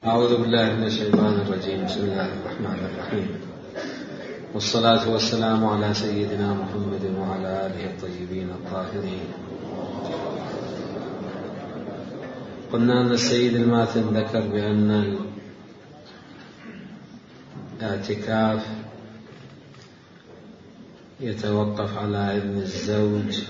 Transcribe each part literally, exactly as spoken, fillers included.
أعوذ بالله من الشيطان الرجيم. بسم الله الرحمن الرحيم، والصلاة والسلام على سيدنا محمد وعلى آله الطيبين الطاهرين. قلنا أن السيد الماثن ذكر بأن الاعتكاف يتوقف على إذن الزوج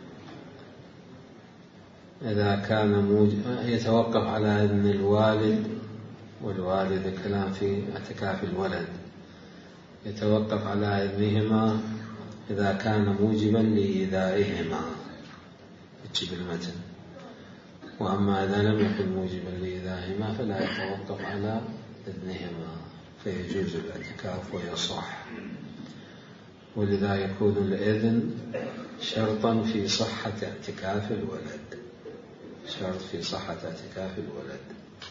إذا كان موج... يتوقف على إذن الوالد والوالد، كلام في اعتكاف الولد، يتوقف على إذنهما إذا كان موجبا لإيذائهما يجب المتن، وأما إذا لم يكن موجبا لإيذائهما فلا يتوقف على إذنهما فيجوز الاعتكاف ويصح. ولذا يكون الإذن شرطا في صحة اعتكاف الولد، شرط في صحة اعتكاف الولد.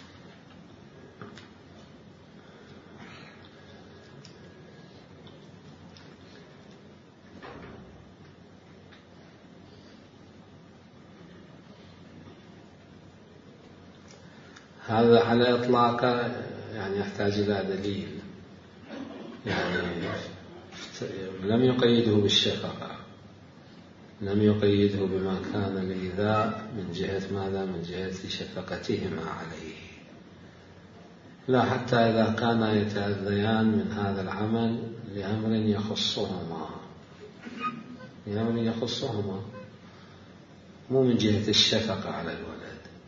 هذا على إطلاقه يعني يحتاج إلى دليل، يعني لم يقيده بالشفقة، لم يقيده بما كان الإيذاء من جهة ماذا؟ من جهة شفقتهما عليه، لا، حتى إذا كانا يتأذيان من هذا العمل لأمر يخصهما، لأمر يخصهما مو من جهة الشفقة على الولد،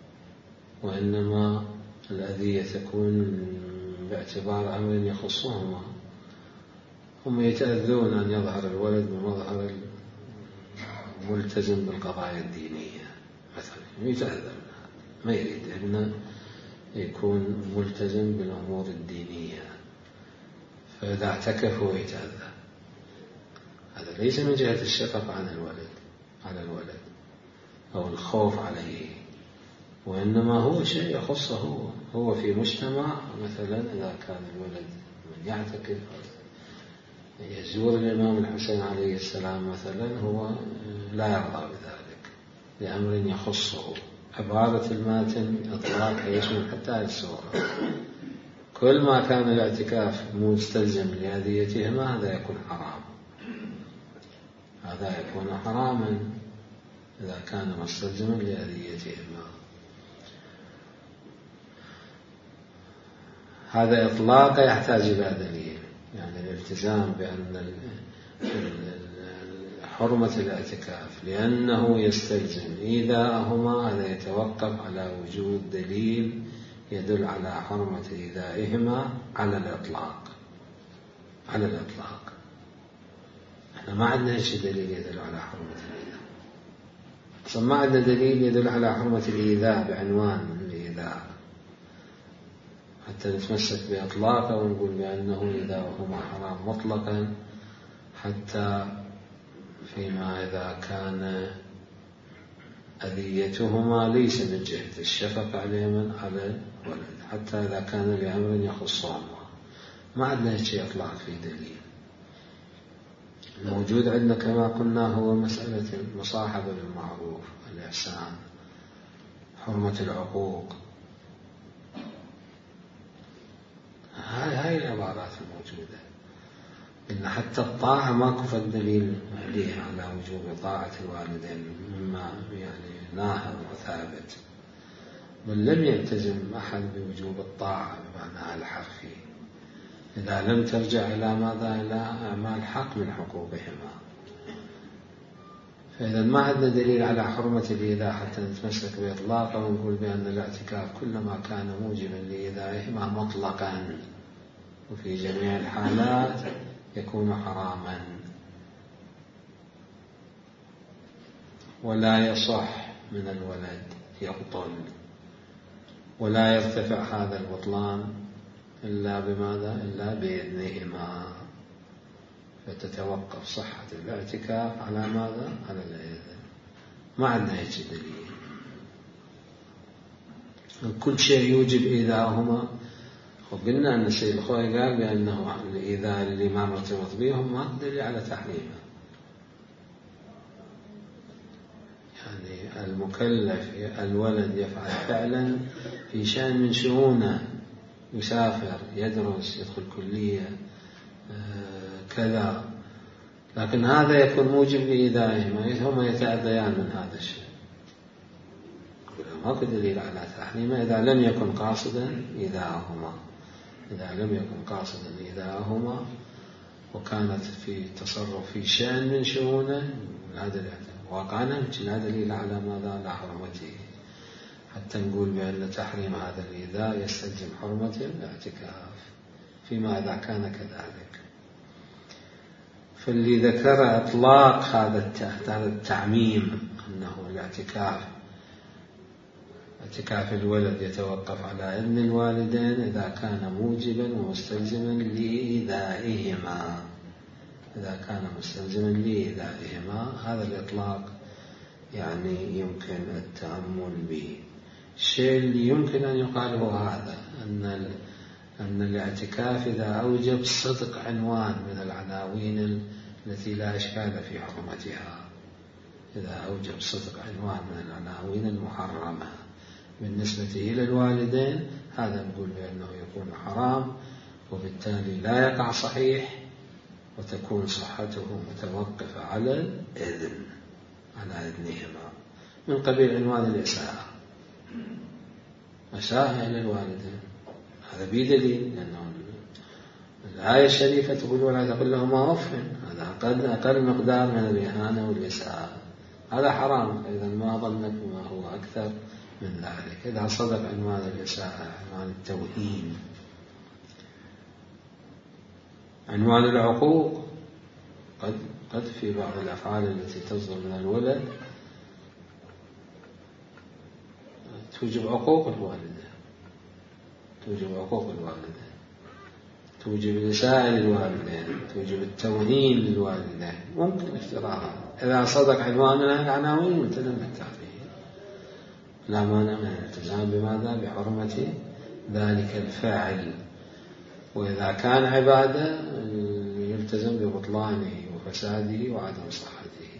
وإنما الأذية تكون باعتبار أمر يخصهما. هم يتأذون أن يظهر الولد بمظهر ملتزم بالقضايا الدينية مثلا، يتأذى، ما يريد أن يكون ملتزم بالأمور الدينية، فإذا اعتكف هو يتأذى. هذا ليس من جهة الشفقة على الولد على الولد أو الخوف عليه، وإنما هو شيء يخصه هو, هو في مجتمع مثلا إذا كان الولد من يعتكف يزور الإمام الحسين عليه السلام مثلا، هو لا يرضى بذلك لأمر يخصه. عبارة الماتن إطلاق يشمل حتى الصورة، كل ما كان الاعتكاف مستلزم لأذيتهما هذا يكون حرام، هذا يكون حراما إذا كان مستلزما لأذيتهما. هذا إطلاق يحتاج إلى دليل، يعني الالتزام بأن حرمة الاعتكاف لأنه يستلزم إيذاءهما هذا يتوقف على وجود دليل يدل على حرمة إيذائهما على الإطلاق، على الإطلاق. احنا ما عندنا شيء دليل يدل على حرمة الإيذاء، أصلا ما عندنا دليل يدل على حرمة الإيذاء بعنوان الإيذاء حتى نتمسك بإطلاقه ونقول بأنه إيذاؤهما حرام مطلقا، حتى فيما إذا كان أذيتهما ليس من جهة الشفقة عليهما على الولد، حتى إذا كان لأمر يخصهما ما عندنا شيء إطلاق في دليل. الموجود عندنا كما قلنا هو مسألة المصاحبة بالمعروف، الإحسان، حرمة العقوق، هاي هاي العبارات الموجودة. إن حتى الطاعة ما كفى الدليل عليها على وجوب طاعة الوالدين مما يعني ناهض وثابت، بل لم يلتزم أحد بوجوب الطاعة بمعنى الحرفي إذا لم ترجع إلى ماذا؟ إلى أعمال حق من حقوقهما. فإذا ما عندنا دليل على حرمة الإيذاء حتى نتمسك بإطلاقه ونقول بأن الاعتكاف كلما كان موجبا لإيذائهما مطلقا وفي جميع الحالات يكون حراما، ولا يصح من الولد، يبطل، ولا يرتفع هذا البطلان إلا بماذا؟ إلا بإذنهما، فتتوقف صحة الاعتكاف على ماذا؟ على الإذن. ما عندنا هيك دليل. كل شيء يوجب إيذاءهما، وقلنا أن السيد الخوئي قال بأنه الإيذاء اللي ما مرتبط بهم ما دليل على تحريمه، يعني المكلف الولد يفعل فعلا في شأن من شؤونه يسافر يدرس يدخل كلية كذا، لكن هذا يكون موجب لإيذائهما، هم يتأذيان من هذا الشيء، ماكو دليل على تحريمه إذا لم يكن قاصدا إيذاءهما، إذا لم يكن قاصدا إيذاءهما وكانت في تصرف في شأن من شؤونه، هذا واقعا لا دليل على ماذا؟ على حرمته، حتى نقول بأن تحريم هذا الإيذاء يستلزم حرمة الاعتكاف فيما إذا كان كذلك. فاللي ذكر إطلاق هذا التعميم أنه الاعتكاف اعتكاف الولد يتوقف على إذن الوالدين إذا كان موجبا ومستلزما لإيذائهما، إذا كان مستلزما لإيذائهما هذا الإطلاق يعني يمكن التأمل به. الشيء اللي يمكن أن يقال هو هذا، أن أن الاعتكاف إذا أوجب صدق عنوان من العناوين التي لا إشكال في حرمتها، إذا أوجب صدق عنوان من العناوين المحرمة بالنسبة إلى الوالدين، هذا نقول بأنه يكون حرام، وبالتالي لا يقع صحيح، وتكون صحته متوقفة على الإذن، على إذنهما، من قبيل عنوان الإساءة، إساءة إلى الوالدين، هذا بدليل، لأنه الآية الشريفة تقول ولا تقل لهما أف، هذا أقل, أقل مقدار من الإهانة والإساءة، هذا حرام. إذا ما ظنك ما هو أكثر من ذلك إذا صدق عنوان الإساءة، عنوان التوهين، عنوان العقوق. قد قد في بعض الأفعال التي تصدر من الولد توجب عقوق الوالدة، توجب عقوق الوالدة، توجب الإساءة للوالدين، توجب التوهين للوالدين، ممكن افتراضا إذا صدق عنوان من العناوين ملتزم بالتعبير، لا مانع من الالتزام بماذا؟ بحرمة ذلك الفاعل. وإذا كان عبادة يلتزم ببطلانه وفساده وعدم صحته.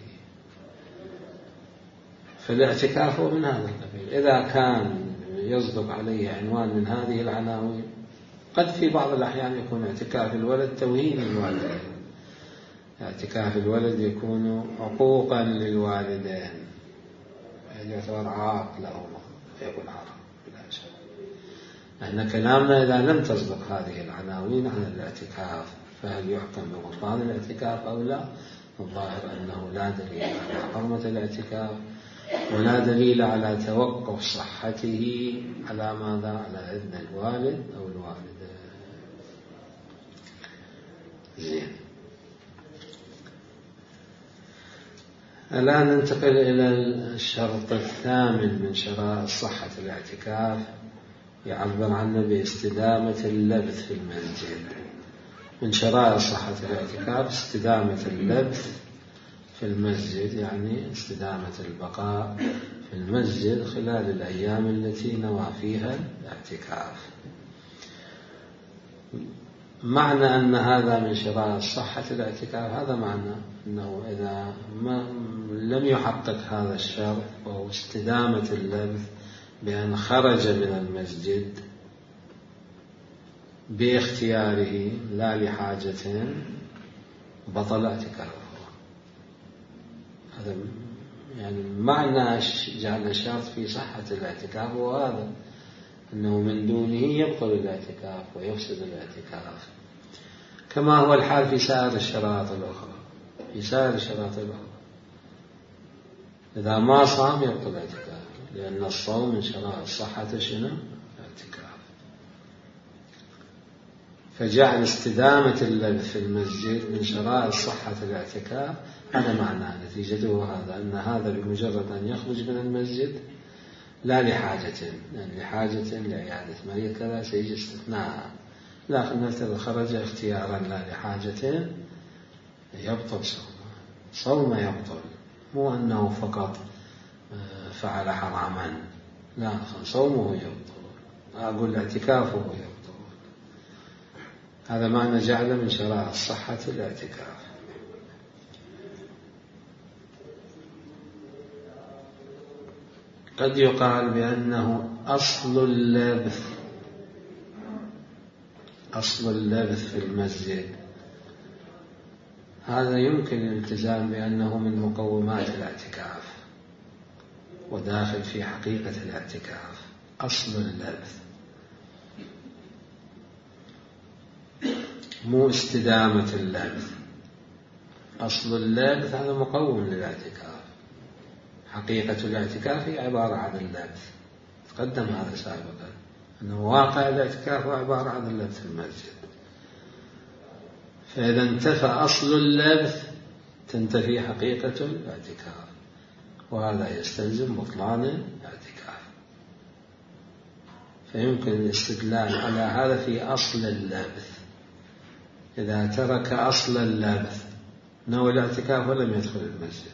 فالاعتكاف هو من هذا القبيل، إذا كان يصدق عليه عنوان من هذه العناوين. قد في بعض الأحيان يكون اعتكاف الولد توهين للوالدين، اعتكاف الولد يكون عقوقا للوالدين، يعتبر عاق لهما فيكون حرام بلا شك. لأن كلامنا إذا لم تصدق هذه العناوين عن الاعتكاف فهل يحكم ببطلان الاعتكاف أو لا؟ الظاهر أنه لا دليل على حرمة الاعتكاف، ولا دليل على توقف صحته على ماذا؟ على إذن الوالد أو الوالدة. زين، الآن ننتقل إلى الشرط الثامن من شرائط صحة الاعتكاف، يعبر عنه باستدامة اللبث في المسجد. من شرائط صحة الاعتكاف استدامة اللبث في المسجد، يعني استدامة البقاء في المسجد خلال الأيام التي نوى فيها الاعتكاف. معنى أن هذا من شرائط صحة الاعتكاف، هذا معنى أنه إذا ما لم يحقق هذا الشرط وهو استدامة اللبث بأن خرج من المسجد باختياره لا لحاجة، بطل اعتكافه. هذا يعني معنى جعل الشرط في صحة الاعتكاف هو هذا، أنه من دونه يبطل الاعتكاف ويفسد الاعتكاف، كما هو الحال في سائر الشرائط الأخرى. في سائر الشرائط الأخرى إذا ما صام يبطل الاعتكاف، لأن الصوم من شرائط صحة شنو؟ الاعتكاف. فجعل استدامة اللبث في المسجد من شرائط صحة الاعتكاف، هذا معناه نتيجته هذا، أن هذا بمجرد أن يخرج من المسجد لا لحاجة، لأن لحاجة لعيادة مريض كذا سيجي استثناء، لكن مثل خرج اختيارا لا لحاجة يبطل صومه، صومه يبطل، مو أنه فقط فعل حراما، لا، صومه يبطل، أقول اعتكافه يبطل. هذا معنى جعل من شرائط صحة الاعتكاف. قد يقال بأنه أصل اللبث أصل اللبث في المسجد هذا يمكن الالتزام بأنه من مقومات الاعتكاف وداخل في حقيقة الاعتكاف. أصل اللبث مو استدامة اللبث. أصل اللبث هذا مقوم للاعتكاف. حقيقة الاعتكاف هي عبارة عن اللبث، تقدم هذا سابقا أنه واقع الاعتكاف هو عبارة عن اللبث في المسجد. فإذا انتفى أصل اللبث تنتفي حقيقة الاعتكاف، وهذا يستلزم بطلان الاعتكاف. فيمكن الاستدلال على هذا في أصل اللبث. إذا ترك أصل اللبث نوى الاعتكاف ولم يدخل المسجد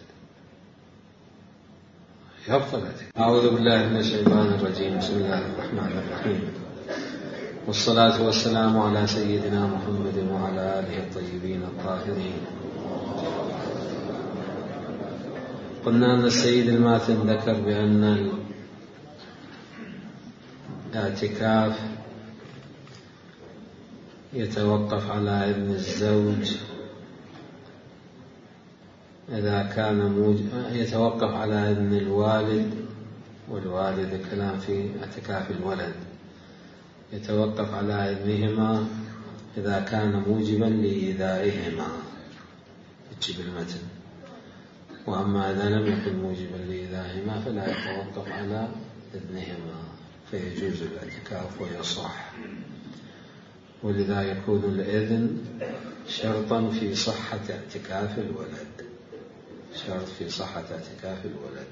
يبطل الاعتكاف. أعوذ بالله من الشيطان الرجيم. بسم الله الرحمن الرحيم، والصلاة والسلام على سيدنا محمد وعلى آله الطيبين الطاهرين. قلنا أن السيد الماتن ذكر بأن الاعتكاف يتوقف على إذن الزوج إذا كان موج... يتوقف على إذن الوالد والوالد، كلام في اعتكاف الولد، يتوقف على إذنهما إذا كان موجبا لإيذائهما، تجيب المتن. وأما إذا لم يكن موجبا لإيذائهما فلا يتوقف على إذنهما فيجوز الاعتكاف ويصح. ولذا يكون الإذن شرطا في صحة اعتكاف الولد، شرط في صحة اعتكاف الولد.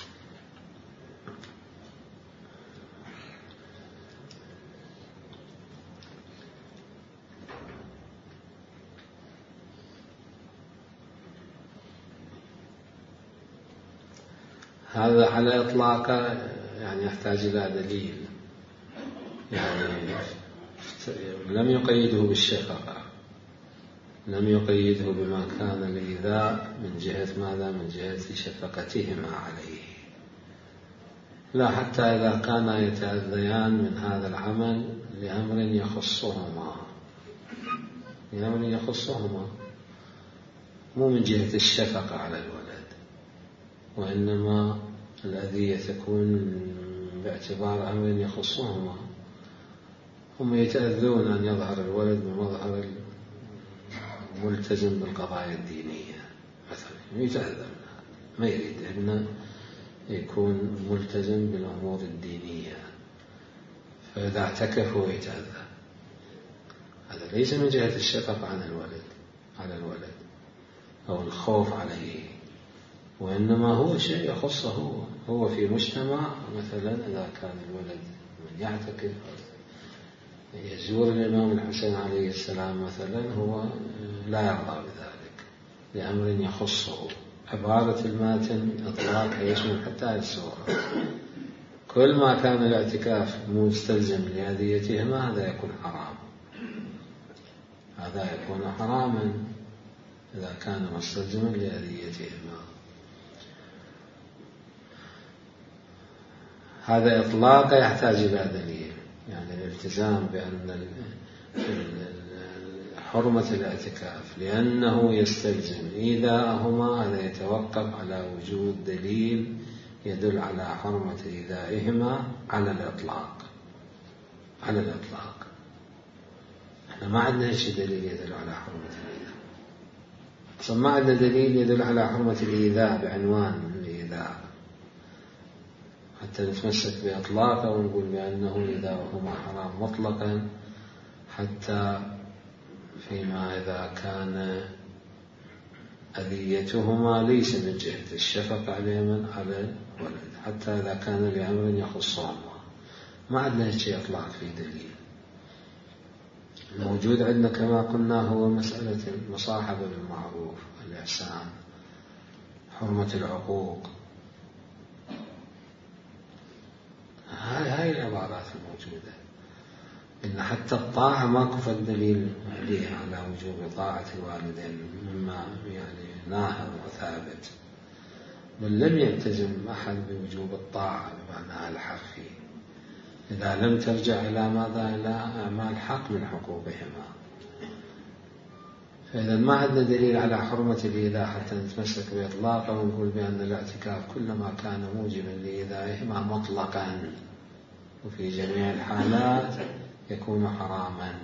هذا على إطلاقه يعني يحتاج إلى دليل، يعني لم يقيده بالشفقة، لم يقيده بما كان الإيذاء من جهة ماذا؟ من جهة شفقتهما عليه، لا، حتى إذا كانا يتأذيان من هذا العمل لأمر يخصهما، لأمر يخصهما مو من جهة الشفقة على الولد، وإنما الأذية تكون باعتبار أمر يخصهما. هم يتأذون أن يظهر الولد بمظهر ملتزم بالقضايا الدينية مثلا، يتأذى، ما يريد أن يكون ملتزم بالأمور الدينية، فإذا اعتكف هو يتأذى. هذا ليس من جهة الشفقة على الولد على الولد أو الخوف عليه، وإنما هو شيء يخصه هو, هو في مجتمع مثلا إذا كان الولد من يعتكف يزور الإمام الحسين عليه السلام مثلا، هو لا يرضى بذلك لأمر يخصه. عبارة الماتن إطلاق يشمل حتى السورة. كل ما كان الاعتكاف مستلزم لأذيتهما هذا يكون حرام، هذا يكون حراما إذا كان مستلزما لأذيتهما. هذا إطلاق يحتاج إلى دليل، يعني الالتزام بأن حرمة الاعتكاف لأنه يستلزم إيذاءهما هذا يتوقف على وجود دليل يدل على حرمة إيذائهما على الإطلاق، على الإطلاق. احنا ما عندنا شيء دليل يدل على حرمة الإيذاء، أصلا ما عندنا دليل يدل على حرمة الإيذاء بعنوان الإيذاء حتى نتمسك بإطلاقه ونقول بأنه إيذاؤهما حرام مطلقا، حتى فيما إذا كان أذيتهما ليس من جهة الشفقة عليهما على الولد، حتى إذا كان لأمر يخصهما. ما عندنا شيء إطلاق في دليل. الموجود عندنا كما قلنا هو مسألة المصاحبة بالمعروف، الإحسان، حرمة العقوق، هاي هاي العبارات الموجودة. إن حتى الطاعة ما كفى الدليل عليها على وجوب طاعة الوالدين مما يعني ناهر وثابت، بل لم يلتزم أحد بوجوب الطاعة بمعنى الحرفي إذا لم ترجع إلى ماذا؟ إلى أعمال حق حق من حقوقهما. فإذا ما عندنا دليل على حرمة الإيذاء حتى نتمسك بإطلاقه ونقول بأن الاعتكاف كلما كان موجبا لإيذائهما مطلقا وفي جميع الحالات يكون حراما.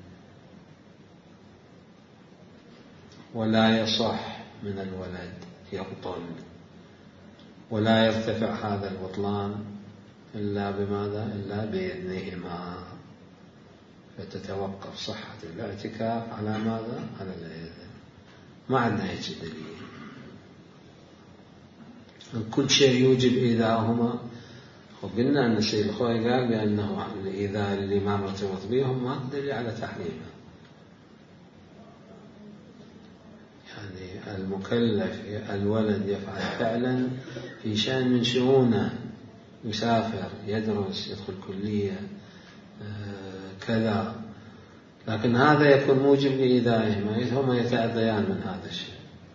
ولا يصح من الولد يبطل ولا يرتفع هذا البطلان إلا بماذا؟ إلا بإذنهما. فتتوقف صحة الاعتكاف على ماذا؟ على الإذن. ما عندنا هيك دليل. كل شيء يوجب إيذاءهما. وقلنا أن السيد الخوئي قال بأنه الإيذاء اللي ما مرتبط بهم ما دليل على تحريمه. يعني المكلف الولد يفعل فعلا في شأن من شؤونه، يسافر، يدرس، يدخل كلية كذا، لكن هذا يكون موجب لإيذائهما، هم يتأذيان من هذا الشيء.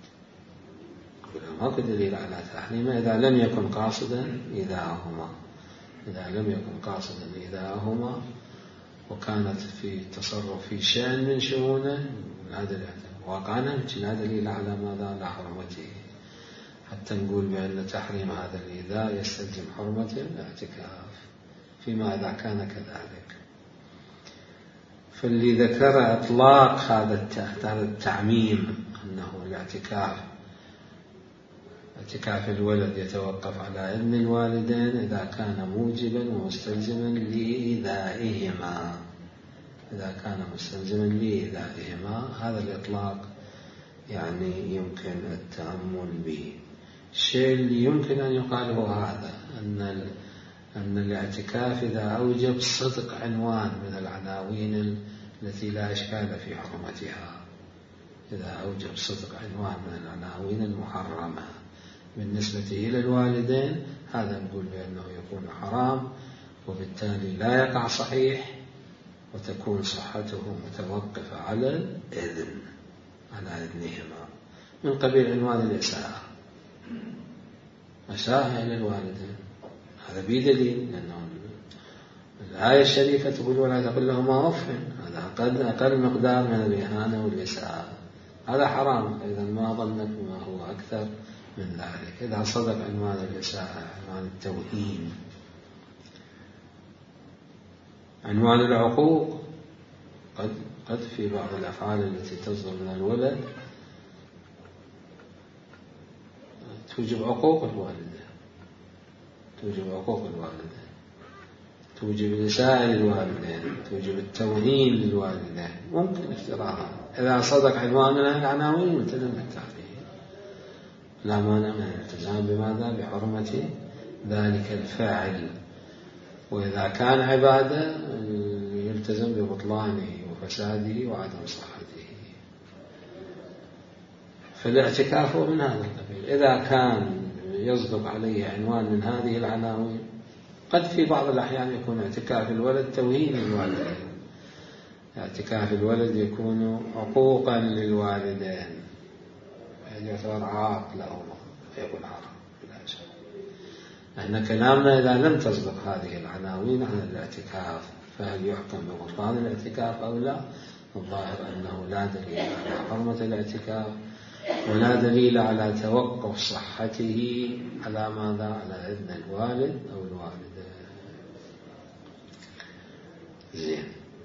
ماكو دليل على تحريمه إذا لم يكن قاصدا إيذاءهما. إذا لم يكن قاصدا إيذاءهما وكانت في تصرف في شأن من شؤونه، هذا واقعنا لا دليل على ماذا؟ على حرمته، حتى نقول بأن تحريم هذا الإيذاء يستلزم حرمة الاعتكاف فيما إذا كان كذلك. فاللي ذكر إطلاق هذا التعميم أنه الاعتكاف اعتكاف الولد يتوقف على إذن الوالدين إذا كان موجبا ومستلزما لإيذائهما. إذا كان مستلزما لإيذائهما هذا الإطلاق يعني يمكن التأمل به. الشيء اللي يمكن أن يقال هو هذا، أن أن الاعتكاف إذا أوجب صدق عنوان من العناوين التي لا إشكال في حرمتها، إذا أوجب صدق عنوان من العناوين المحرمة بالنسبة إلى الوالدين، هذا نقول بأنه يكون حرام، وبالتالي لا يقع صحيح، وتكون صحته متوقفة على الإذن، على إذنهما، من قبيل عنوان الإساءة، إساءة إلى الوالدين. هذا بدليل، لأنه الآية الشريفة تقول ولا تقل لهما أف، هذا أقل, أقل مقدار من الإهانة والإساءة، هذا حرام. إذا ما ظنك بما هو أكثر من ذلك. إذا صدق عنوان الإساءة، عنوان التوهين، عنوان العقوق، قد قد في بعض الأفعال التي تصدر من الولد توجب عقوق الوالدة، توجب عقوق الوالدة، توجب الإساءة للوالدين، توجب التوهين للوالدين، ممكن افتراضا إذا صدق عنوان من العناوين ملتزم بالتحريم، لا مانع من الالتزام بماذا؟ بحرمة ذلك الفاعل. وإذا كان عبادة يلتزم ببطلانه وفساده وعدم صحته. فالاعتكاف هو من هذا القبيل. إذا كان يصدق عليه عنوان من هذه العناوين، قد في بعض الأحيان يكون اعتكاف الولد توهين للوالدين، اعتكاف الولد يكون عقوقا للوالدين، يعتبر عاق لهما فيكون حرام بلا شك. احنا كلامنا إذا لم تصدق هذه العناوين عن الاعتكاف، فهل يحكم ببطلان الاعتكاف أو لا؟ الظاهر أنه لا دليل على حرمة الاعتكاف، ولا دليل على توقف صحته على ماذا؟ على إذن الوالد أو الوالدة. زين.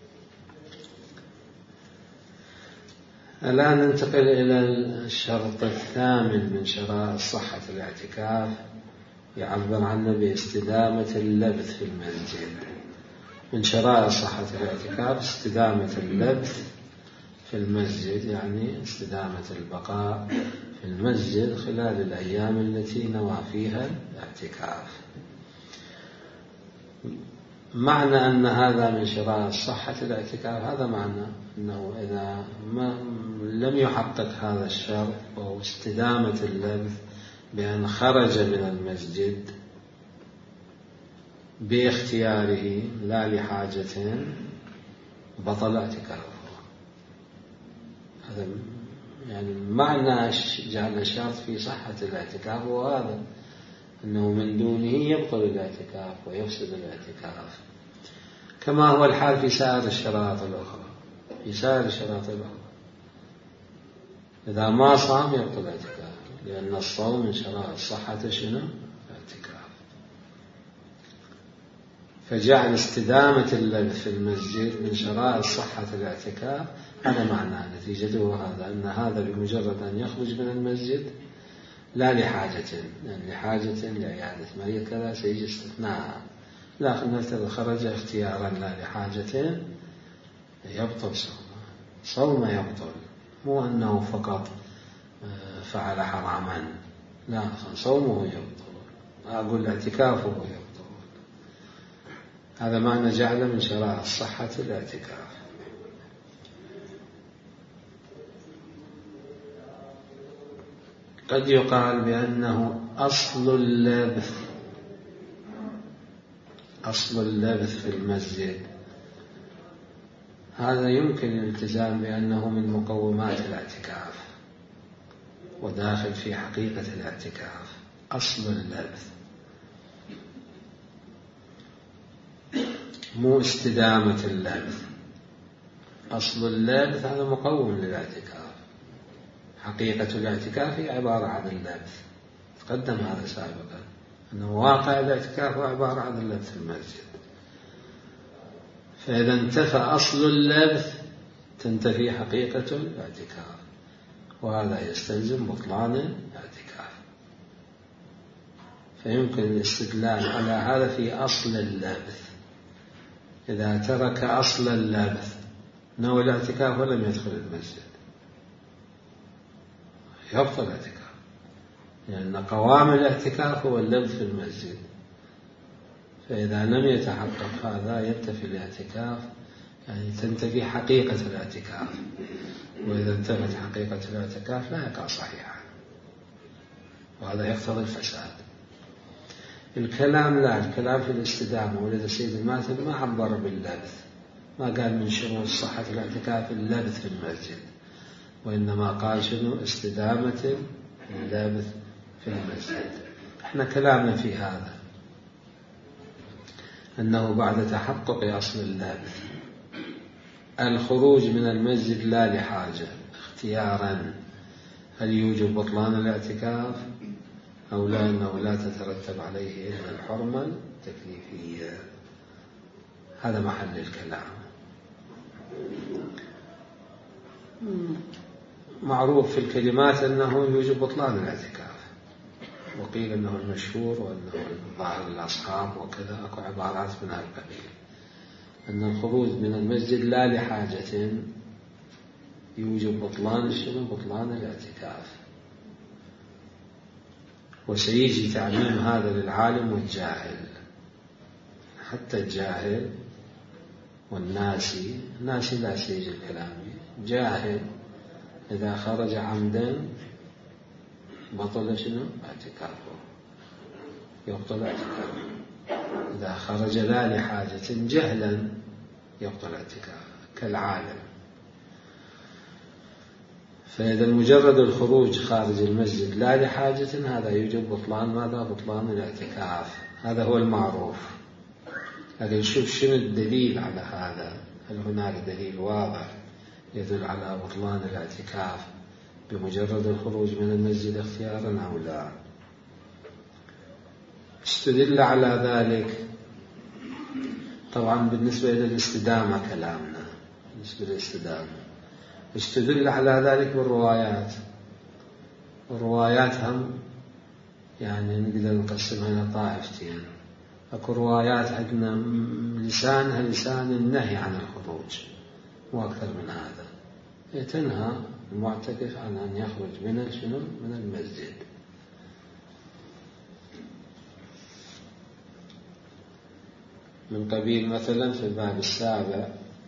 الآن ننتقل إلى الشرط الثامن من شرائط صحة الاعتكاف، يعبر عنه باستدامة اللبث في المسجد. من شرائط صحة الاعتكاف استدامة اللبث في المسجد، يعني استدامة البقاء في المسجد خلال الأيام التي نوى فيها الاعتكاف. معنى أن هذا من شرائط صحة الاعتكاف، هذا معنى أنه إذا ما لم يحقق هذا الشرط وهو استدامة اللبث بأن خرج من المسجد باختياره لا لحاجة، بطل اعتكافه. هذا يعني معنى جعل الشرط في صحة الاعتكاف هو هذا، أنه من دونه يبطل الاعتكاف ويفسد الاعتكاف. كما هو الحال في سائر الشرائط الأخرى. في سائر الشرائط الأخرى إذا ما صام يبطل اعتكافه، لأن الصوم من شرائط صحة شنو؟ الاعتكاف. فجعل استدامة اللبث في المسجد من شرائط صحة الاعتكاف، هذا معناه نتيجته هذا، أن هذا بمجرد أن يخرج من المسجد لا لحاجة، لأن لحاجة لعيادة مريض كذا سيجي استثناء، لكن نفترض خرج اختيارا لا لحاجة يبطل صومه. صومه يبطل، مو أنه فقط فعل حراما، لا، صومه يبطل، أقول اعتكافه يبطل. هذا معنى جعل من شرائط صحة الاعتكاف. قد يقال بأنه أصل اللبث، أصل اللبث في المسجد، هذا يمكن الالتزام بأنه من مقومات الاعتكاف وداخل في حقيقة الاعتكاف. أصل اللبث مو استدامة اللبث. أصل اللبث هذا مقوم للاعتكاف. حقيقة الاعتكاف هي عبارة عن اللبث، تقدم هذا سابقا، أنه واقع الاعتكاف هو عبارة عن اللبث في المسجد. فإذا انتفى أصل اللبث تنتفي حقيقة الاعتكاف، وهذا يستلزم بطلان الاعتكاف. فيمكن الاستدلال على هذا في أصل اللبث. إذا ترك أصل اللبث نوى الاعتكاف ولم يدخل المسجد يبطل الاعتكاف، لأن قوام الاعتكاف هو اللبث في المسجد. فإذا لم يتحقق هذا ينتفي الاعتكاف، يعني تنتفي حقيقة الاعتكاف، وإذا انتفت حقيقة الاعتكاف لا يقع صحيحا، وهذا يقتضي الفساد. الكلام لا، الكلام في الاستدامة. ولذا سيد الماتب ما عبر باللبث، ما قال من شروط صحة الاعتكاف اللبث في المسجد، وإنما قال شنو؟ استدامة اللبث في المسجد. احنا كلامنا في هذا أنه بعد تحقق أصل اللبث الخروج من المسجد لا لحاجة اختيارا، هل يوجب بطلان الاعتكاف أو لا؟ أنه لا تترتب عليه إلا الحرمة التكليفية. هذا محل الكلام. معروف في الكلمات أنه يوجب بطلان الاعتكاف، وقيل أنه المشهور وأنه ظاهر الأصحاب وكذا، أكو عبارات من هذا القبيل، أن الخروج من المسجد لا لحاجة يوجب بطلان شنو؟ بطلان الاعتكاف. وسيجي تعميم هذا للعالم والجاهل، حتى الجاهل والناسي. الناسي لا سيجي الكلام، جاهل إذا خرج عمدا بطل شنو؟ اعتكافه، يبطل اعتكافه. إذا خرج لا لحاجة جهلا يبطل اعتكافه كالعالم. فإذا مجرد الخروج خارج المسجد لا لحاجة هذا يوجب بطلان ماذا؟ بطلان الاعتكاف. هذا هو المعروف. لكن نشوف شنو الدليل على هذا. هل هناك دليل واضح يدل على بطلان الاعتكاف بمجرد الخروج من المسجد اختيارا أو لا؟ استدل على ذلك طبعا بالنسبة إلى الاستدامة كلامنا، بالنسبة للاستدامة استدل على ذلك بالروايات. الروايات هم يعني نقدر نقسمها إلى طائفتين. أكو روايات عندنا لسانها لسان النهي عن الخروج وأكثر من هذا، تنهى المعتكف عن أن يخرج من شنو؟ من المسجد. من قبيل مثلا في الباب السابع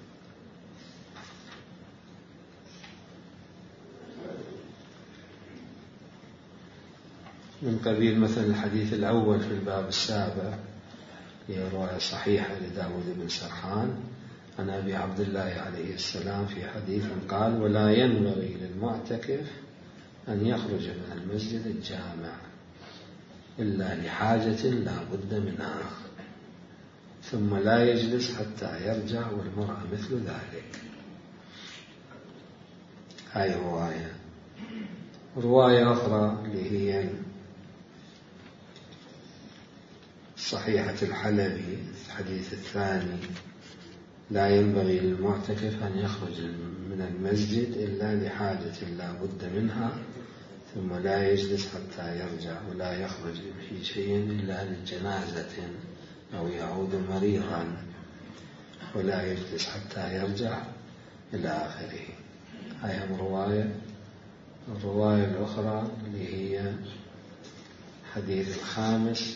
من قبيل مثلا الحديث الأول في الباب السابع هي رواية صحيحة لداود بن سرحان عن أبي عبد الله عليه السلام في حديث قال: ولا ينبغي للمعتكف أن يخرج من المسجد الجامع إلا لحاجة لا بد منها. ثم لا يجلس حتى يرجع، والمرأة مثل ذلك. هاي رواية. رواية أخرى اللي هي صحيحة الحلبي الحديث الثاني: لا ينبغي للمعتكف أن يخرج من المسجد إلا لحاجة لا بد منها، ثم لا يجلس حتى يرجع، ولا يخرج في شيء إلا لجنازة أو يعود مريضا، ولا يجلس حتى يرجع، إلى آخره. هاي رواية. الرواية الأخرى اللي هي حديث الخامس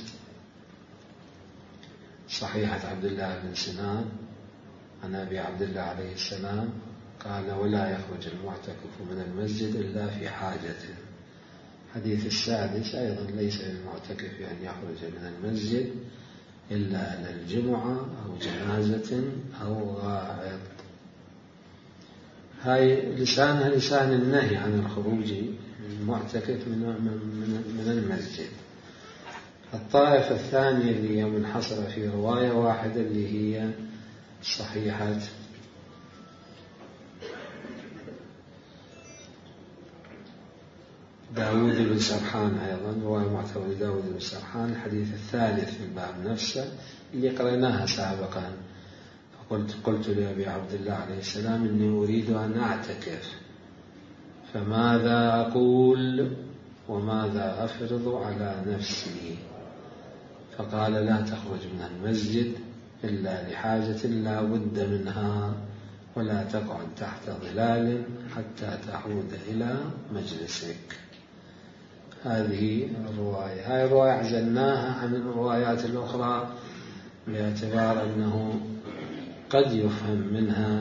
صحيحة عبد الله بن سنان عن أبي عبد الله عليه السلام قال: ولا يخرج المعتكف من المسجد إلا في حاجة. حديث السادس أيضا: ليس للمعتكف أن يخرج من المسجد إلا للجمعة أو جنازة أو غائط. هاي لسانها لسان النهي عن الخروج المعتكف من من المسجد. الطائفة الثانية اللي هي منحصرة في رواية واحدة اللي هي صحيحة داود بن سرحان، أيضا رواية معتبرة داود بن سرحان، الحديث الثالث في الباب نفسه اللي قرأناها سابقا. فقلت قلت لأبي عبد الله عليه السلام: إني أريد أن أعتكف، فماذا أقول وماذا أفرض على نفسي؟ فقال: لا تخرج من المسجد إلا لحاجة لا بد منها، ولا تقعد تحت ظلال حتى تعود إلى مجلسك. هذه الرواية. هذه الرواية عزلناها عن الروايات الأخرى باعتبار أنه قد يفهم منها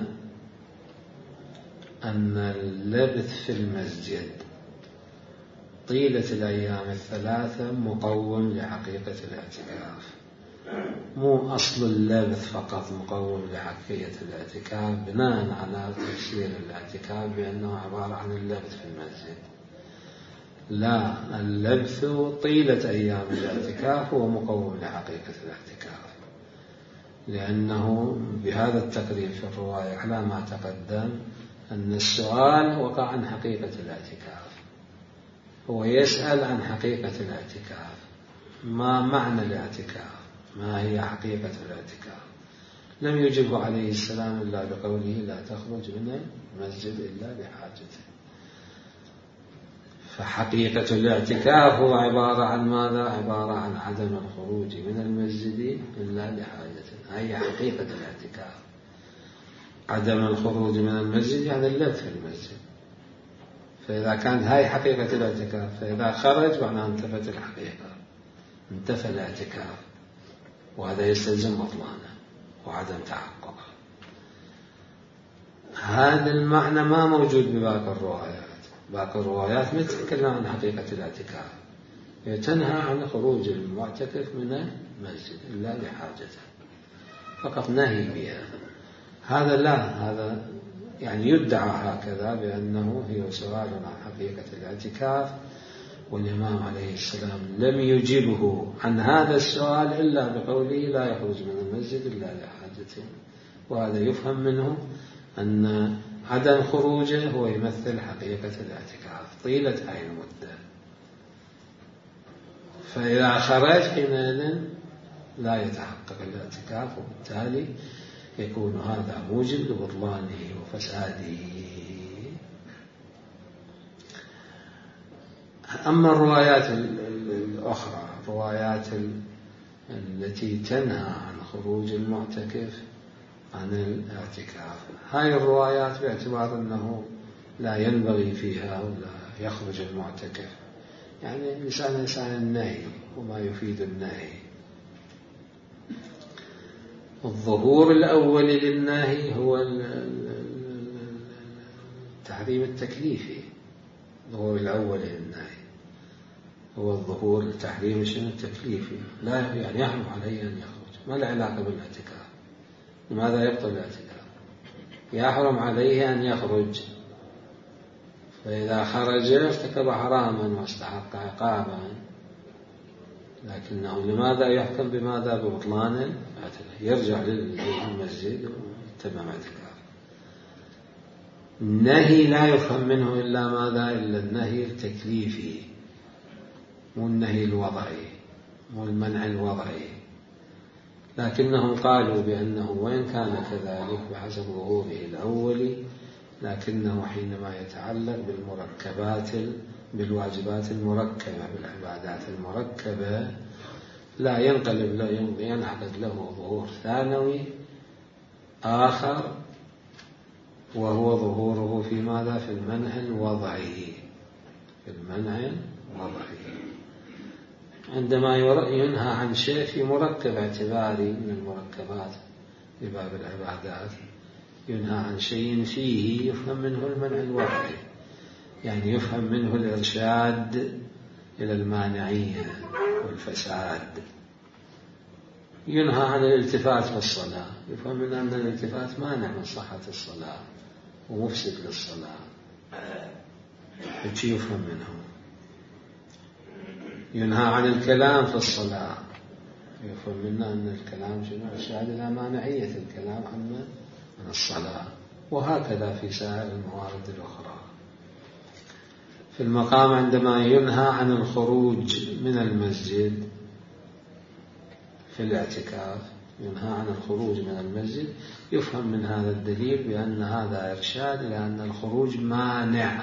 أن اللبث في المسجد طيلة الأيام الثلاثة مقوم لحقيقة الاعتكاف، مو أصل اللبث فقط مقوم لحقيقة الاعتكاف بناء على تفسير الاعتكاف بأنه عبارة عن اللبث في المسجد. لا، اللبث طيلة أيام الاعتكاف هو مقوم لحقيقة الاعتكاف، لأنه بهذا التقرير في الرواية على ما تقدم أن السؤال وقع عن حقيقة الاعتكاف، هو يسأل عن حقيقة الاعتكاف، ما معنى الاعتكاف، ما هي حقيقة الاعتكاف. لم يجبه عليه السلام إلا بقوله: لا تخرج من المسجد إلا لحاجته. فحقيقة الاعتكاف هو عبارة عن ماذا؟ عبارة عن عدم الخروج من المسجد إلا لحاجة. هي حقيقة الاعتكاف، عدم الخروج من المسجد يعني اللبث في المسجد. فإذا كانت هاي حقيقة الاعتكاف، فإذا خرج معناه انتفت الحقيقة، انتفى الاعتكاف، وهذا يستلزم بطلانه وعدم تحققه. هذا المعنى ما موجود بباقي الروايات. باقي الروايات ما تتكلم عن حقيقة الاعتكاف، تنهى عن خروج المعتكف من المسجد إلا لحاجته، فقط نهي بها. هذا لا، هذا يعني يدعى هكذا بأنه هي سؤال عن حقيقة الاعتكاف، والإمام عليه السلام لم يجيبه عن هذا السؤال إلا بقوله: لا يخرج من المسجد إلا لحاجته. وهذا يفهم منه أن عدم خروجه هو يمثل حقيقة الاعتكاف طيلة هذه المدة. فإذا خرج حينئذ لا يتحقق الاعتكاف، وبالتالي يكون هذا موجب لبطلانه وفساده. أما الروايات الأخرى، الروايات التي تنهى عن خروج المعتكف عن الاعتكاف، هاي الروايات باعتبار أنه لا ينبغي فيها ولا يخرج المعتكف، يعني لسان لسان النهي وما يفيد النهي. الظهور الأول للنهي هو التحريم التكليفي. الظهور الأول للنهي هو الظهور التحريم التكليفي، لا يعني يحرم عليه أن يخرج، ما له علاقة بالاعتكاف. لماذا يبطل الاعتكاف؟ يحرم عليه أن يخرج، فإذا خرج ارتكب حراما واستحق عقابا، لكنه لماذا يحكم بماذا؟ ببطلان الاعتكاف، يرجع للمسجد ويتمم اعتكاف. النهي لا يفهم منه إلا ماذا؟ إلا النهي التكليفي، مو النهي الوضعي، مو المنع الوضعي. لكنهم قالوا بأنه وإن كان كذلك بحسب ظهوره الأولي، لكنه حينما يتعلق بالمركبات بالواجبات المركبة بالعبادات المركبة لا ينقلب له ينعقد له ظهور ثانوي آخر، وهو ظهوره في ماذا؟ في المنع الوضعي، في المنع الوضعي. عندما ينهى عن شيء في مركب اعتباري من المركبات في باب العبادات، ينهى عن شيء فيه يفهم منه المنع الوضعي، يعني يفهم منه الإرشاد إلى المانعية والفساد. ينهى عن الالتفات في الصلاة، يفهم منه أن الالتفات مانع من صحة الصلاة ومفسد للصلاة، هذا يفهم منه. ينهى عن الكلام في الصلاة، يفهم منه أن الكلام شنو؟ إرشاد إلى مانعية الكلام عن الصلاة. وهكذا في سائر الموارد الأخرى. في المقام عندما ينهى عن الخروج من المسجد في الاعتكاف، ينهى عن الخروج من المسجد، يفهم من هذا الدليل بأن هذا إرشاد إلى أن الخروج مانع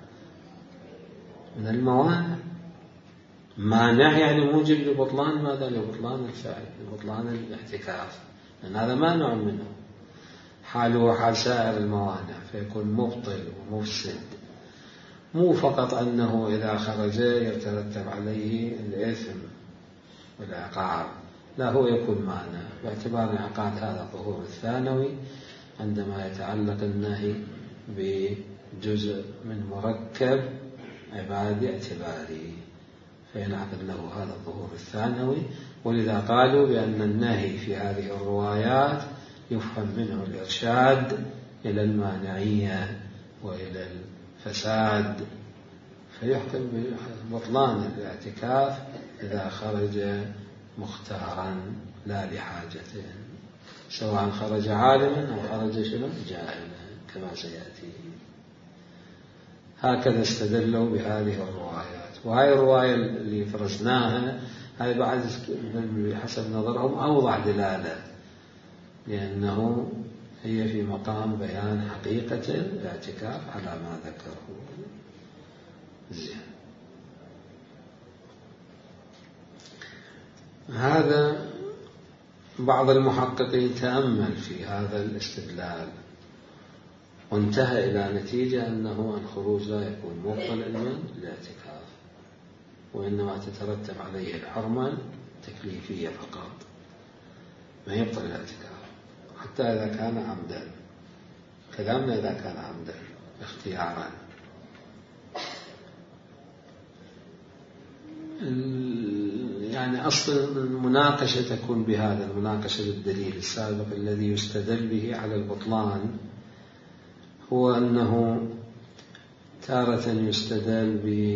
من الموانع. مانع يعني موجب لبطلان ماذا؟ لبطلان الفعل، لبطلان الاعتكاف، لأن هذا مانع منه، حاله حال سائر الموانع، فيكون مبطل ومفسد. مو فقط أنه إذا خرج يترتب عليه الإثم والعقاب، لا، هو يكون مانع باعتبار انعقاد هذا الظهور الثانوي عندما يتعلق النهي بجزء من مركب عبادي اعتباري، فينعقد له هذا الظهور الثانوي. ولذا قالوا بأن النهي في هذه الروايات يفهم منه الإرشاد إلى المانعية وإلى الفساد، فيحكم ببطلان الاعتكاف إذا خرج مختارا لا لحاجته، سواء خرج عالما أو خرج شنو؟ جاهلا، كما سيأتي. هكذا استدلوا بهذه الروايات. وهذه الرواية اللي فرزناها هذه بعد بحسب نظرهم أوضح دلالة، لأنه هي في مقام بيان حقيقة الاعتكاف على ما ذكره. زين، هذا بعض المحققين تأمل في هذا الاستدلال وانتهى إلى نتيجة أنه الخروج لا يكون مبطلا للاعتكاف، وإنما تترتب عليه الحرمة تكليفية فقط، ما يبطل الاعتكاف حتى إذا كان عمدا. كلامنا إذا كان عمدا اختيارا. يعني أصل المناقشة تكون بهذا، المناقشة بالدليل السابق الذي يستدل به على البطلان، هو أنه تارة يستدل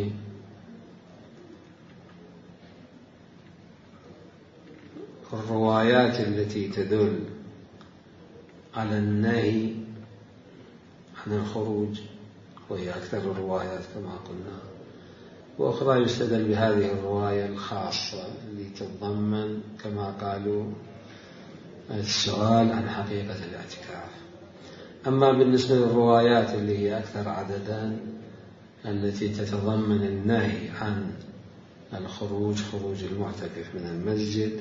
بالروايات التي تدل على النهي عن الخروج، وهي أكثر الروايات كما قلنا، وأخرى يستدل بهذه الرواية الخاصة اللي تتضمن كما قالوا السؤال عن حقيقة الاعتكاف. أما بالنسبة للروايات اللي هي أكثر عددا التي تتضمن النهي عن الخروج، خروج المعتكف من المسجد،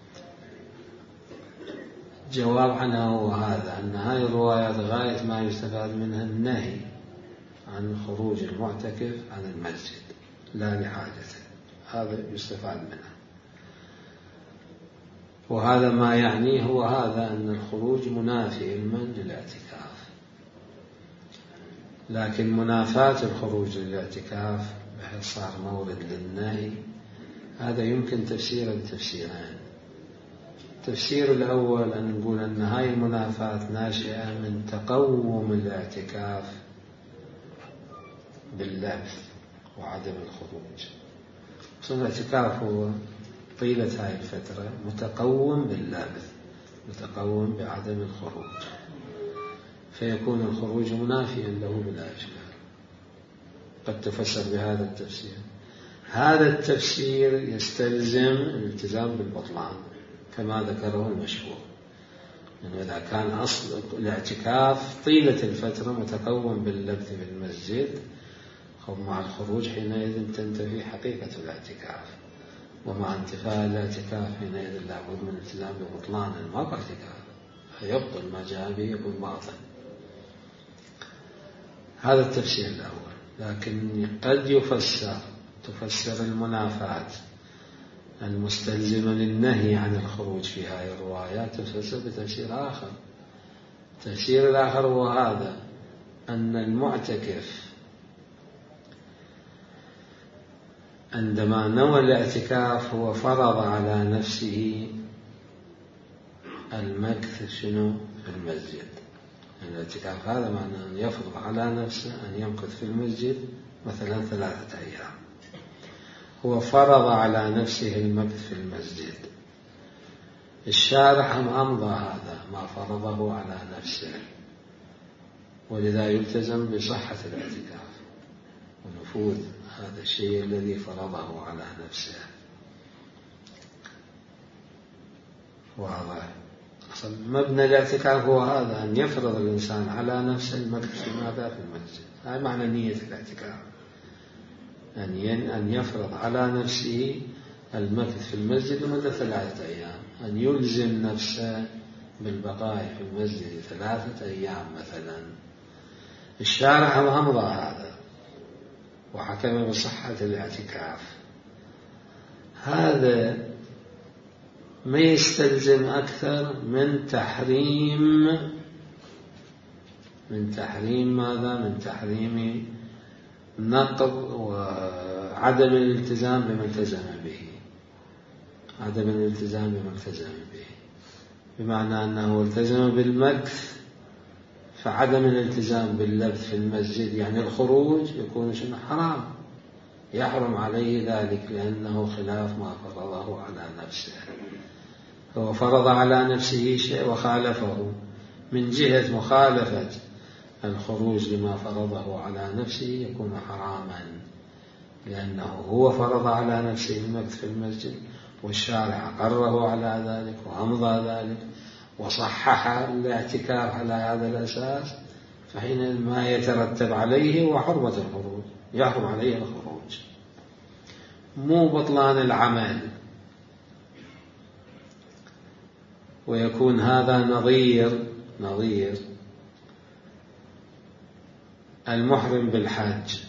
جواب عنها هو هذا، أن هذه الروايات غاية ما يستفاد منها النهي عن خروج المعتكف عن المسجد لا لحاجته، هذا يستفاد منها. وهذا ما يعنيه هو هذا، أن الخروج منافي علما للاعتكاف، لكن منافاة الخروج للاعتكاف بحيث صار مورد للنهي، هذا يمكن تفسيرا بتفسيرين. التفسير الأول أن نقول أن هاي المنافاة ناشئة من تقوم الاعتكاف باللبث وعدم الخروج. الاعتكاف هو طيلة هاي الفترة متقوم باللابث، متقوم بعدم الخروج، فيكون الخروج منافيا له بلا إشكال. قد تفسر بهذا التفسير. هذا التفسير يستلزم الالتزام بالبطلان كما ذكره المشهور، يعني إذا كان أصل الاعتكاف طيلة الفترة متقوم باللبث في المسجد، مع الخروج حينئذ تنتفي حقيقة الاعتكاف، ومع انتفاء الاعتكاف حينئذ لابد من الالتزام ببطلان ما باعتكاف، فيبطل ما جاء به يكون باطل. هذا التفسير الأول. لكن قد يفسر تفسر المنافاة المستلزمة للنهي عن الخروج في هذه الروايات تفسر بتفسير آخر. التفسير الآخر هو هذا: أن المعتكف عندما نوى الاعتكاف هو فرض على نفسه المكث شنو في المسجد. الاعتكاف هذا معناه أن يفرض على نفسه أن يمكث في المسجد مثلا ثلاثة أيام، هو فرض على نفسه المكث في المسجد. الشارع أمضى هذا ما فرضه على نفسه، ولذا يلتزم بصحة الاعتكاف ونفوذ هذا الشيء الذي فرضه على نفسه. واضح؟ مبنى الاعتكاف هو هذا، أن يفرض الإنسان على نفسه المكث في ماذا في المسجد. هذا معنى نية الاعتكاف، أن يفرض على نفسه المكث في المسجد لمدة ثلاثة أيام، أن يلزم نفسه بالبقاء في المسجد ثلاثة أيام مثلا. الشارع أمضى هذا وحكم بصحة الاعتكاف. هذا ما يستلزم أكثر من تحريم من تحريم ماذا؟ من تحريم نقض وعدم الالتزام بما التزم به، عدم الالتزام بما التزم به، بمعنى أنه التزم بالمكث، فعدم الالتزام باللبث في المسجد يعني الخروج يكون شنو حرام، يحرم عليه ذلك لأنه خلاف ما فرضه على نفسه. هو فرض على نفسه شيء وخالفه، من جهة مخالفة الخروج لما فرضه على نفسه يكون حراما، لأنه هو فرض على نفسه المكث في المسجد والشارع أقره على ذلك وأمضى ذلك وصحح الاعتكاف على هذا الأساس، فحين ما يترتب عليه هو حرمة الخروج، يحرم عليه الخروج، مو بطلان العمل. ويكون هذا نظير نظير المحرم بالحج.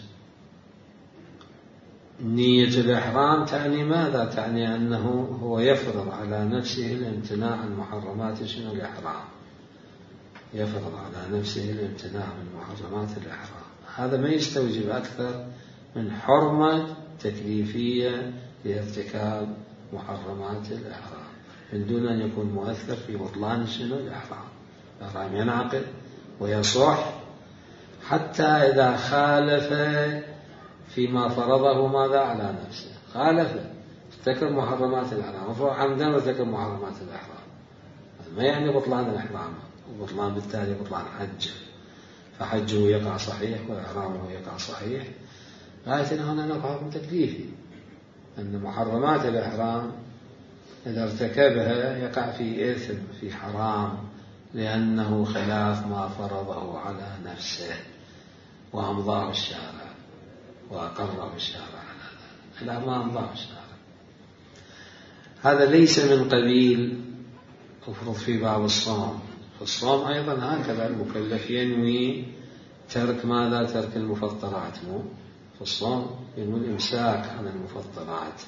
نية الإحرام تعني ماذا؟ تعني أنه هو يفرض على نفسه الامتناع عن محرمات شنو الإحرام، يفرض على نفسه الامتناع من محرمات الإحرام. هذا ما يستوجب أكثر من حرمة تكليفية لارتكاب محرمات الإحرام من دون أن يكون مؤثر في بطلان شنو الإحرام. الإحرام ينعقد ويصح حتى إذا خالف فيما فرضه ماذا على نفسه، خالف ارتكب محرمات الإحرام، مفروض عمدا ارتكب محرمات الإحرام، ما يعني بطلان الإحرام، وبطلان بالتالي بطلان حج، فحجه يقع صحيح وإحرامه يقع صحيح. لكن هنا نقع حكم تكليفي، أن محرمات الإحرام إذا ارتكبها يقع في إثم في حرام، لأنه خلاف ما فرضه على نفسه وأمضاه الشارع وأقره الشارع على ذلك، لا ما أمضاه الشارع. هذا ليس من قبيل أفرض في باب الصوم. في الصوم أيضا هكذا المكلف ينوي ترك ماذا؟ ترك المفطرات. مو في الصوم ينوي الإمساك عن المفطرات،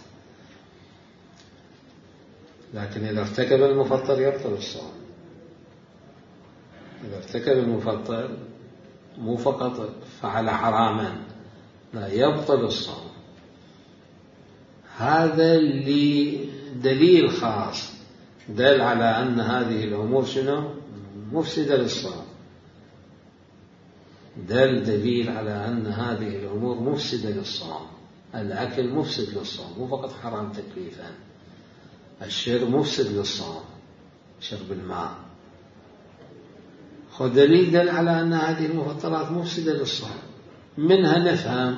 لكن إذا ارتكب المفطر يبطل الصوم. إذا ارتكب المفطر مو فقط فعل حراما، لا يبطل الصوم. هذا اللي دليل خاص دل على أن هذه الأمور شنو مفسدة للصوم، دل دليل على أن هذه الأمور مفسدة للصوم. الأكل مفسد للصوم، مو فقط حرام تكليفا، الشرب مفسد للصوم، شرب الماء، خذ دليل دل على أن هذه المفطرات مفسدة للصوم. منها نفهم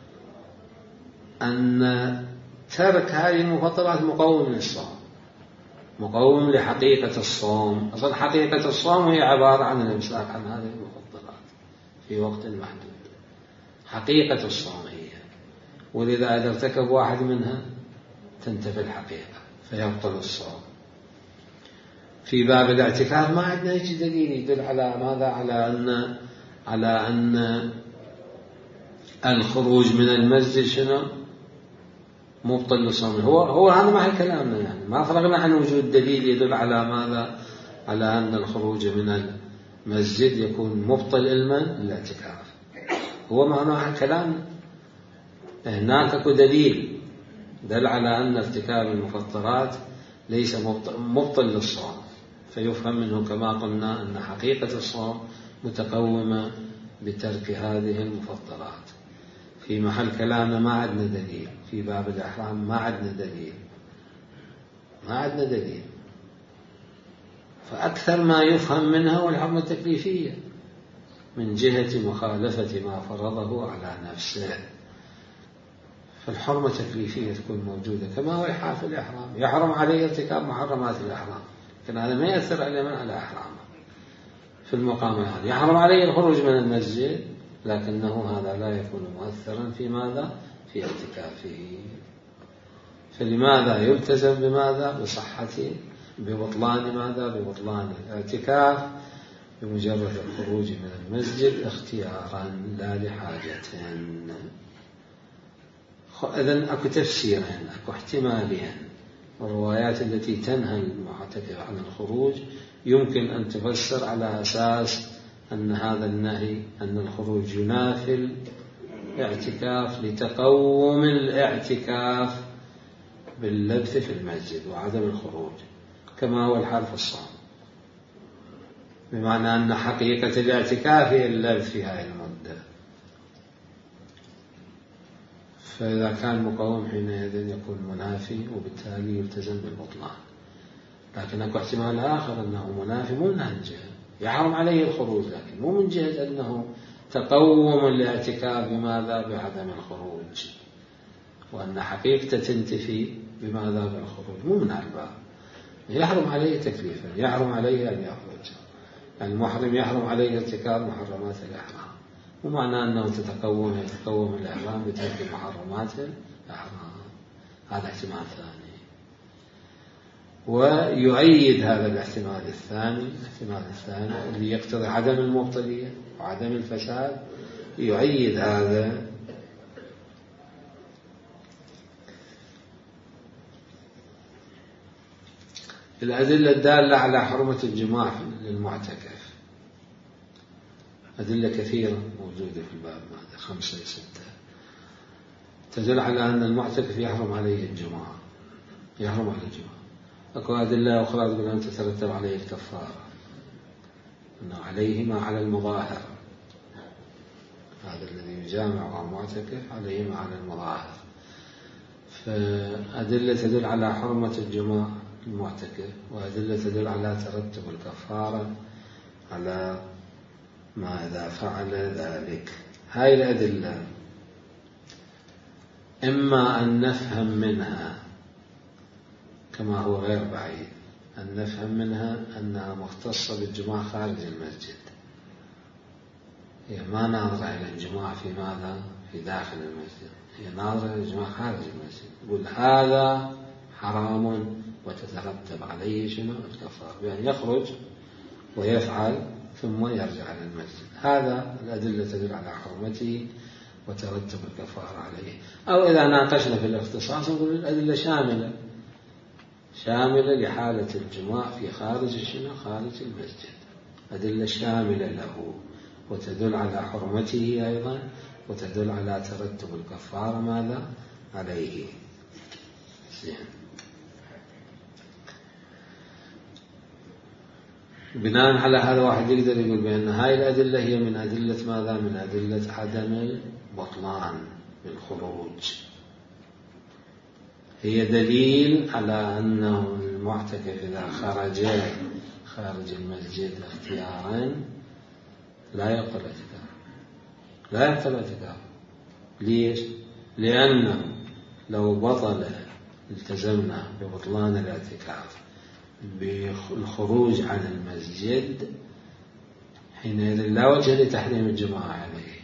أن ترك هذه المفطرات مقوم للصوم، مقوم لحقيقة الصوم. أصل حقيقة الصوم هي عبارة عن الإمساك عن هذه المفطرات في وقت محدود، حقيقة الصوم هي، ولذا إذا ارتكب واحد منها تنتفي الحقيقة فيبطل الصوم. في باب الاعتكاف ما عندنا يجي دليل يدل على ماذا؟ على أن على أن الخروج من المسجد شنو؟ مبطل للصوم. هو هو هذا ما هي كلامنا، يعني ما فرغنا عن وجود دليل يدل على ماذا؟ على أن الخروج من المسجد يكون مبطل علما للاعتكاف. هو معناه كلامنا هناك اكو دليل دل على أن ارتكاب المفطرات ليس مبطل للصوم، فيفهم منه كما قلنا أن حقيقة الصوم متقومة بترك هذه المفطرات. في محل كلامنا ما عندنا دليل، في باب الإحرام ما عندنا دليل، ما عندنا دليل. فأكثر ما يفهم منها والحرمة التكليفية من جهة مخالفة ما فرضه على نفسه. فالحرمة التكليفية تكون موجودة كما هو الحال في الإحرام، يحرم عليه ارتكاب محرمات الإحرام، لكن هذا ما يأثر عليه من على إحرامه. في المقام هذا يحرم عليه الخروج من المسجد، لكنه هذا لا يكون مؤثرا في ماذا؟ في اعتكافه. فلماذا يلتزم بماذا؟ بصحة ببطلان ماذا؟ ببطلان الاعتكاف بمجرد الخروج من المسجد اختيارا لا لحاجة. إذن أكو تفسيرين، أكو احتمالين. الروايات التي تنهى المعتكف عن الخروج يمكن أن تفسر على أساس أن هذا النهي أن الخروج ينافي الاعتكاف لتقوم الاعتكاف باللبث في المسجد وعدم الخروج، كما هو الحال في الصوم، بمعنى أن حقيقة الاعتكاف هي اللبث في هذه المدة. فإذا كان مقوم حينئذ يكون منافي وبالتالي يلتزم بالبطلان. لكن أكو احتمال آخر أنه منافي مو من هالجهة، يحرم عليه الخروج لكن مو من جهة أنه تقوم الاعتكاف بماذا؟ بعدم الخروج، وأن حقيقته تنتفي بماذا؟ بالخروج، مو من الباب. يحرم عليه تكليفا، يحرم عليه أن يخرج. المحرم يحرم عليه ارتكاب محرمات الإحرام، ومعنى أنه تتقوم يتقوم الإحرام بترك محرمات الإحرام. هذا احتمال ثاني. ويؤيد هذا الاحتمال الثاني، الاحتمال الثاني اللي يقتضي عدم المبطلية وعدم الفساد، يؤيد هذا الأدلة الدالة على حرمة الجماع للمعتكف. أدلة كثيرة موجودة في الباب، ماذا خمسة ستة تدل على أن المعتكف يحرم عليه الجماع، يحرم عليه الجماع. أكو أدلة أخرى تقول أن تترتب عليه الكفارة، أنه عليه ما على المظاهر، هذا الذي يجامع المعتكف عليه ما على المظاهر. فأدلة تدل على حرمة الجماع المعتكف، وأدلة تدل على ترتب الكفارة على ما إذا فعل ذلك. هاي الأدلة إما أن نفهم منها كما هو غير بعيد، أن نفهم منها أنها مختصة بالجماع خارج المسجد، هي ما ناظرة إلى الجماع في ماذا؟ في داخل المسجد، هي ناظرة إلى الجماع خارج المسجد. يقول هذا حرام وتترتب عليه شنو؟ الكفارة، يعني يخرج ويفعل ثم يرجع إلى المسجد. هذا الأدلة تدل على حرمته وترتب الكفارة عليه. أو إذا ناقشنا في الاختصاص نقول الأدلة شاملة، شاملة لحالة الجماع في خارج شنو؟ خارج المسجد، أدلة شاملة له وتدل على حرمته أيضا، وتدل على ترتب الكفارة ماذا؟ عليه. زين. بناء على هذا واحد يقدر يقول بأن هاي الأدلة هي من أدلة ماذا؟ من أدلة عدم البطلان بالخروج. هي دليل على أنه المعتكف إذا خرج خارج المسجد اختيارا لا يبطل اعتكافه، لا يبطل اعتكافه. ليش؟ لأنه لو بطل التزمنا ببطلان الاعتكاف بالخروج عن المسجد، حينئذ لا وجه لتحريم الجماعة عليه،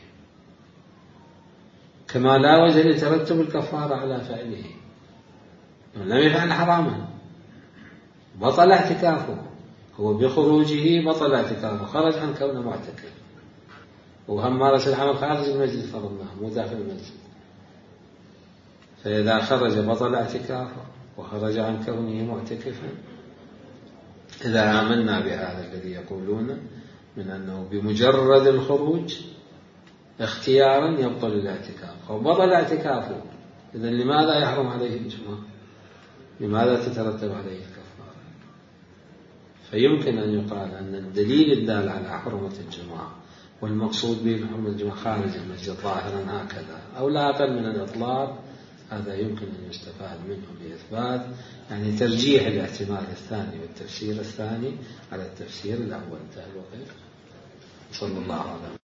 كما لا وجه لترتب الكفارة على فعله، لم يفعل حراما، بطل اعتكافه، هو بخروجه بطل اعتكافه، خرج عن كونه معتكف، وهم مارس العمل خارج المسجد فرضناه مو داخل المسجد. فإذا خرج بطل اعتكافه وخرج عن كونه معتكفا، إذا آمنا بهذا الذي يقولون من أنه بمجرد الخروج اختيارا يبطل الاعتكاف أو بطل اعتكافه، إذن لماذا يحرم عليه الجماعة؟ لماذا تترتب عليه الكفارة؟ فيمكن أن يقال أن الدليل الدال على حرمة الجماعة والمقصود به حرمة الجماعة خارج المسجد ظاهرا هكذا أو لا أقل من الإطلاق، هذا يمكن أن يستفاد منه بإثبات يعني ترجيح الاحتمال الثاني والتفسير الثاني على التفسير الأول. صلى الله عليه وسلم.